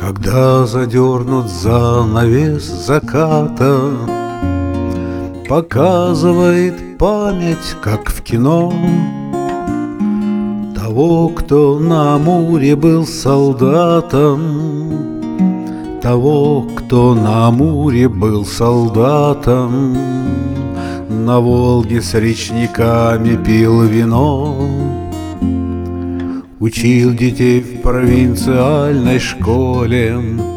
Когда задернут занавес заката, показывает память, как в кино, того, кто на Амуре был солдатом, того, кто на Амуре был солдатом, на Волге с речниками пил вино, учил детей в провинциальной школе,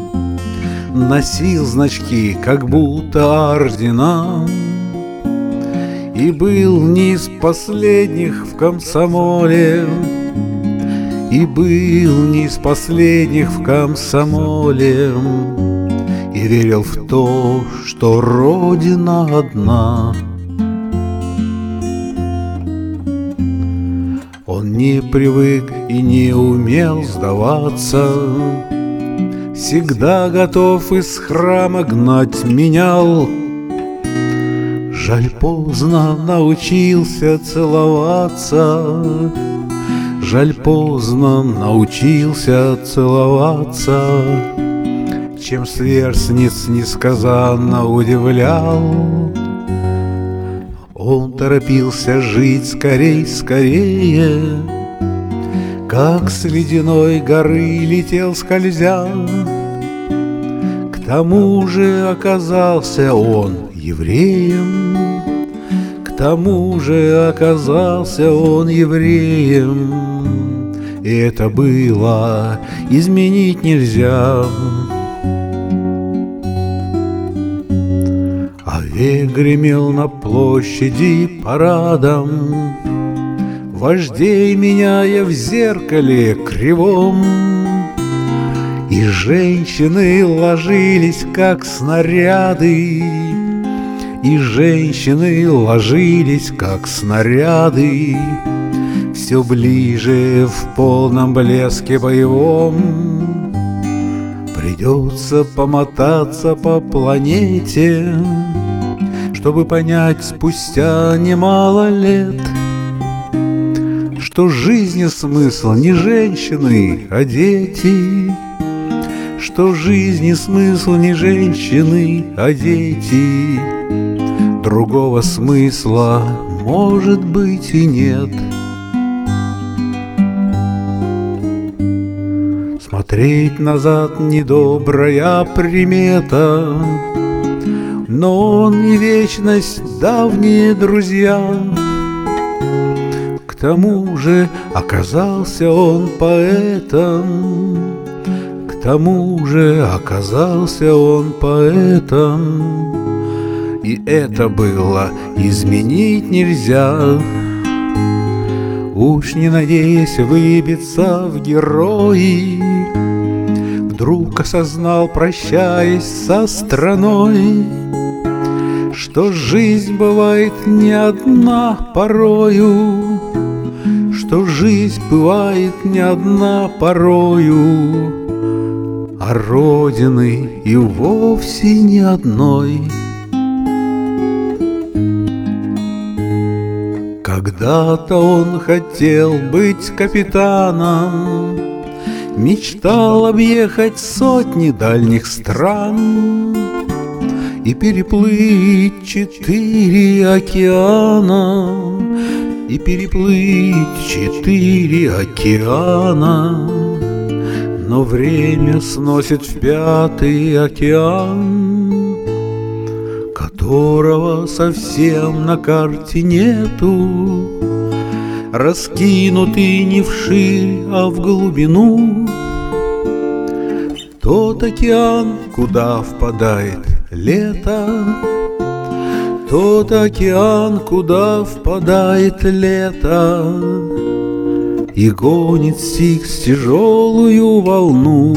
носил значки, как будто ордена, и был не из последних в комсомоле, и был не из последних в комсомоле, и верил в то, что Родина одна. Он не привык и не умел сдаваться, всегда готов из храма гнать менял. Жаль, поздно научился целоваться, жаль, поздно научился целоваться, чем сверстниц несказанно удивлял. Он торопился жить скорей, скорее, как с ледяной горы летел скользя. К тому же оказался он евреем, к тому же оказался он евреем, и это было изменить нельзя. Аве гремел на площади парадом, вождей меняя в зеркале кривом, и женщины ложились, как снаряды, и женщины ложились, как снаряды, все ближе в полном блеске боевом. Придется помотаться по планете, чтобы понять спустя немало лет, что жизни смысл не женщины, а дети, что жизни смысл не женщины, а дети. Другого смысла, может быть, и нет. Смотреть назад недобрая примета, но он и вечность давние друзья. К тому же оказался он поэтом, к тому же оказался он поэтом, и это было изменить нельзя. Уж не надеясь выбиться в герои, вдруг осознал, прощаясь со страной, что жизнь бывает не одна порою, что жизнь бывает не одна порою, а Родины и вовсе не одной. Когда-то он хотел быть капитаном, мечтал объехать сотни дальних стран и переплыть 4 океана, и переплыть 4 океана. Но время сносит в 5-й океан, которого совсем на карте нету, раскинутый не вширь, а в глубину. Тот океан, куда впадает лето, тот океан, куда впадает лето, и гонит Стикс тяжелую волну,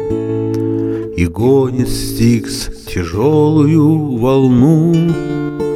и гонит Стикс тяжелую волну.